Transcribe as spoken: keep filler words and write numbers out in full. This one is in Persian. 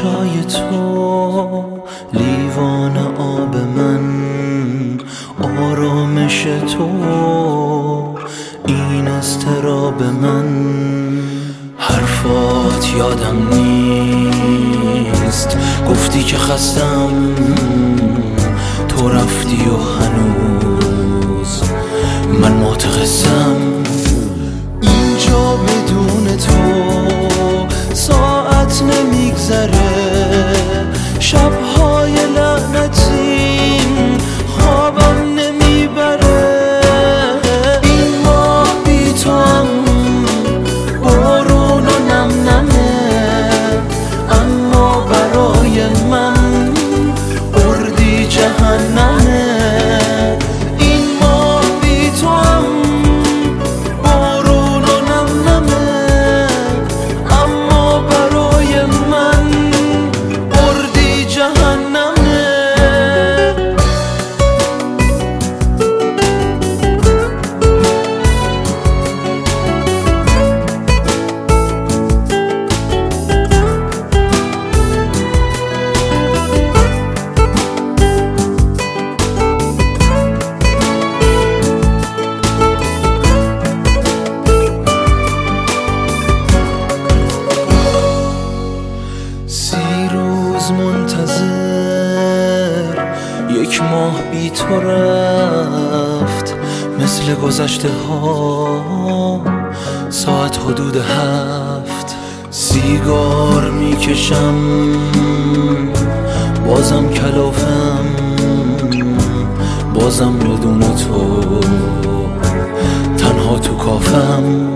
چای تو، لیوان آب من، آرامش تو، این اضطراب من. حرفات یادم نیست، گفتی که خستم، تو رفتی و هنوز من متخصم. اینجا بدون تو ساعت نمیگذره، شبهای لعنتیم خوابم نمیبره. این ماه بی تو هم بارون و نم نمه، اما برای من اردی جهنمه. این ماه بی تو هم بارون و نم نمه، اما برای من اردی جهنمه. منتظر یک ماه بی تو رفت، مثل گذشته ها ساعت حدود هفت. سیگار میکشم بازم کلافم، بازم بدون تو تنها تو کافم.